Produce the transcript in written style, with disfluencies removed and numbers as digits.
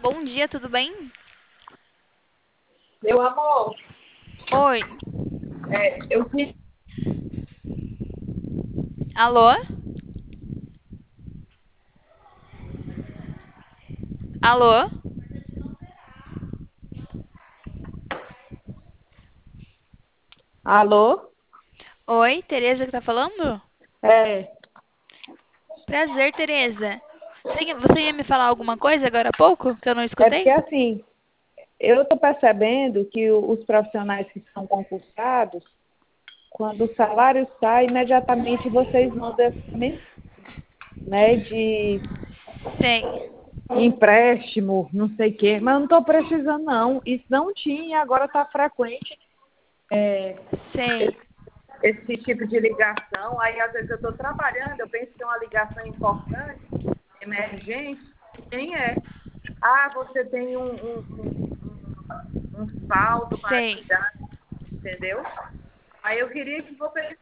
bom dia, tudo bem? Meu amor, Oi. eu vi. Alô? Alô? Alô? Oi, Tereza que tá falando? É, Prazer, Tereza. Você ia me falar alguma coisa agora há pouco que eu não é porque escutei? assim, eu estou percebendo que os profissionais que são concursados, quando o salário sai, imediatamente vocês mandam essa mensagem, né, de Sei, empréstimo, não sei o quê, mas eu não estou precisando não. Isso não tinha, agora está frequente sei, esse tipo de ligação. Aí às vezes eu estou trabalhando, eu penso que é uma ligação importante, emergente, nem é. Ah, você tem um saldo para sei. tirar, entendeu? Aí eu queria que você